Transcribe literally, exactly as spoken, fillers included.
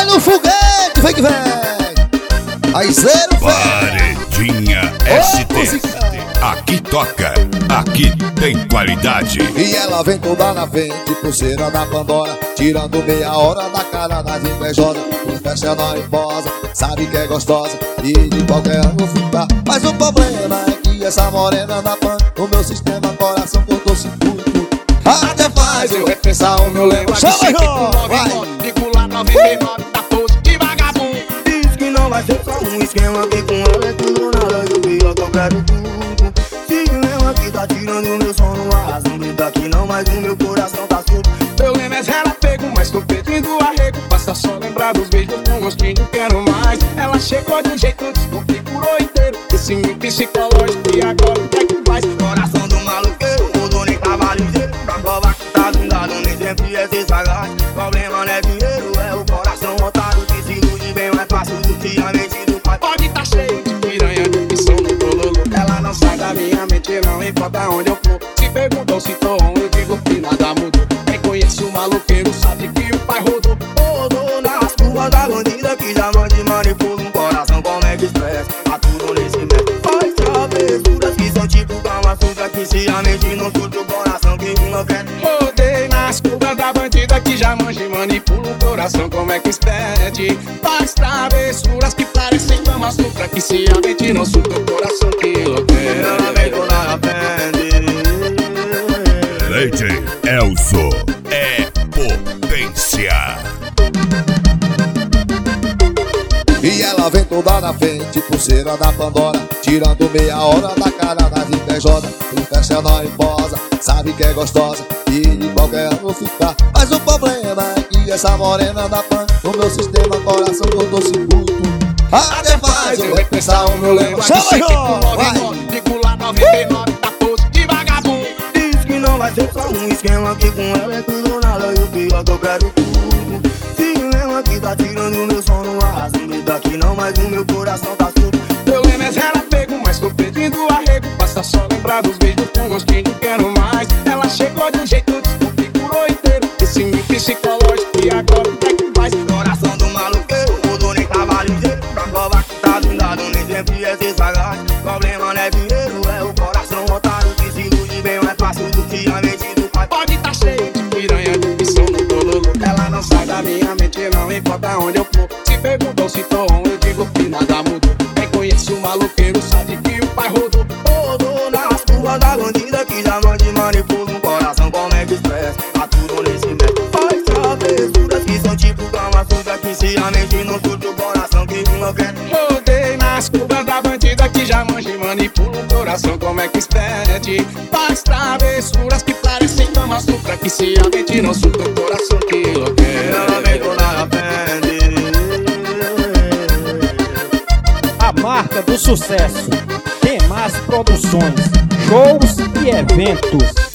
no foguete, vem que vem. Aí zero, Paredinha S T. Aqui toca, aqui tem qualidade. E ela vem toda na frente, pulseira da Pandora, tirando meia hora da cara das invejosas. Fecha noivosa, sabe que é gostosa e de qualquer ano fica. Mas o problema é que essa morena da Pan, o meu sistema coração cortou circuito. Até faz eu repensar o meu lema. Chama, João! Fico lá nove seis nove, tá todo de vagabundo. Diz que não vai ser só um esquema, que com ela é tudo nada. E o pior que eu quero tudo. Se ela que tá tirando o meu sono, a razão grita aqui não, mas o meu coração tá surdo. Eu lembro é ela pego, mas tô pedindo arrego. Basta só lembrar dos beijos com gostinho, quero mais. Ela chegou de um jeito, desconfigurou inteiro esse meu psicológico e agora o que é que faz? Coração do maluqueiro, mudou nem cavaleiro. Pra provar que tá dundado, nem sempre é ser sagaz. Problema não é dinheiro, é o coração otário que se ilude bem mais fácil do que a mente do pai. Pode tá cheio de piranha, de opção no bololo. Ela não sai da minha mente, não importa onde eu for. Se perguntam se tô on, eu digo que nada mudou. Quem conhece o maluqueiro sabe que o pai rodou. Rodou nas curvas da bandida que já mande manipula um coração como é que expressa. Tá tudo nesse método. Faz travessuras que são tipo Kama Sutra, que se a mente não surge o coração que enlouquece. Rodei nas curvas da bandida que já manja e manipula o coração como é que expede. Faz travessuras que parecem Kama Sutra, que se a mente não surge o coração que enlouquece. Ela vem toda na frente. Leite Elso é potência. E ela vem toda na frente, pulseira da Pandora, tirando meia hora da cara das invejosas. E fecha noivosa, sabe que é gostosa e de qualquer ano fica. Mas o problema é que essa morena da Pan, o meu sistema coração cortou circuito. Até faz eu repensar o meu lema. Chama, João! Fico lá nove seis nove, tá todo de vagabundo. Diz que não vai ser só um esquema, que com ela é tudo nada. E o pior que eu quero tudo. Se ela que tá tirando o meu sono, a razão grita aqui não, mas o meu coração tá surdo. Eu lembro é ela pego, mas tô pedindo arrego. Basta só lembrar dos beijos com gostinho, quero mais. Ela chegou de um jeito, desconfigurou inteiro esse meu psicológico e agora o que é que faz? Coração do maluqueiro, mudou nem cavaleiro. Pra provar que tá dundado, nem sempre é ser sagaz. Problema não é dinheiro, é o coração otário que se ilude bem mais fácil do que a mente do pai. Pode tá cheio de piranha, de opção no bololo. Ela não sai da minha mente, não importa onde eu for. Se perguntam se tô on, eu digo que nada mudou. Quem conhece o maluqueiro sabe que o pai rodou. Rodou nas curvas da bandida que já manda e manipula um coração como é que expressa. Tá tudo nesse método. Faz travessuras que são tipo Kama Sutra, que se a mente não surge o coração que enlouquece. Rodei nas curvas da bandida que já manja e manipula o coração como é que expede. Faz travessuras que parecem Kama Sutra, que se a mente não surge o coração que enlouquece. Ela vem toda na frente. A marca do sucesso. Demais Produções, shows e eventos.